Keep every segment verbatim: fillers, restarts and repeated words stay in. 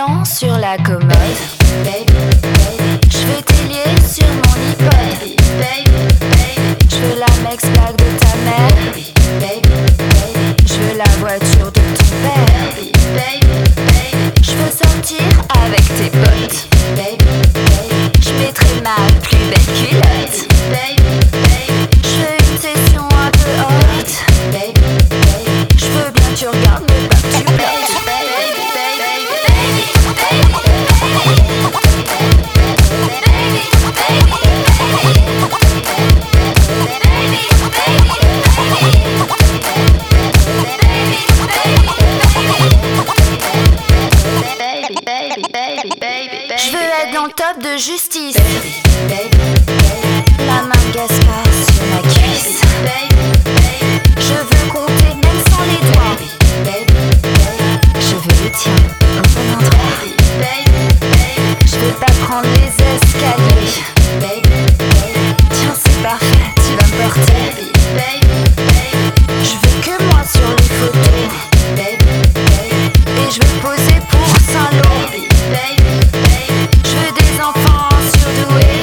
blanc sur la commode. Je veux tes liés sur mon iPod. Je veux la Mex Black de ta mère. Je veux la voiture de ton père. Je veux sortir avec tes potes. Je mettrai ma plus belle culotte. Je veux une session un peu haute. Je veux bien que tu regardes mais pas que tu bloques. Je veux être dans le top de justice. La main de Gaspard sur ma cuisse. Je veux compter même sans les doigts. Je veux le tien au bon endroit. Je veux pas prendre les escaliers. Tiens c'est parfait, tu vas me porter. Je veux que moi sur les photos. Et je veux poser pour Saint-Lô. Je veux des enfants surdoués.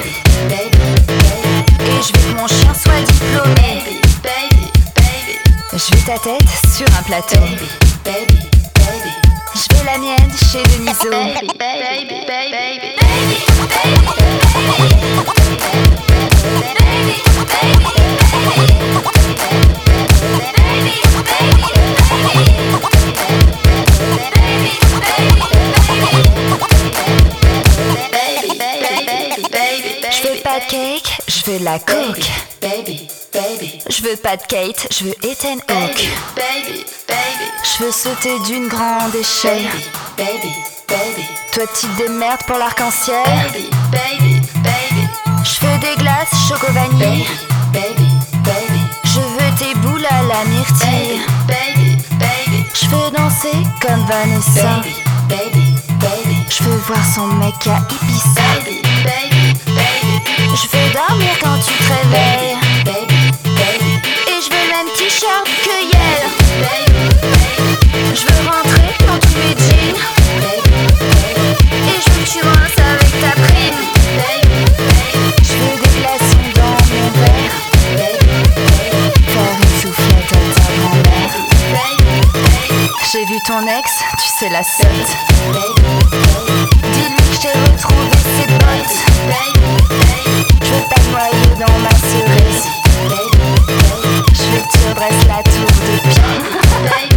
Et je veux que mon chien soit diplômé. Je veux ta tête sur un plateau. Je veux la mienne chez Deniso. Je veux pas de cake, je veux de la coke. Je veux pas de Kate, je veux Ethan Hawke. Je veux sauter d'une grande échelle. Toi tu te démerdes pour l'arc-en-ciel. Je veux des glaces choco vanille. Je veux tes boules à la myrtille. Je veux danser comme Vanessa. Je veux voir son mec à Ibiza. Je veux dormir quand tu te réveilles. Et je veux même t-shirt que Yel. Je veux rentrer dans tous mes jeans. Et je veux que tu rinces avec ta prime. Je veux des glaçons dans mon verre. Faire une soufflette à ta grand-mère. J'ai vu ton ex, tu sais la sotte. Dis-lui que j'ai retrouvé ses bottes. Je veux pas noyer dans ma cerise. Je veux que tu redresses la tour de Pin.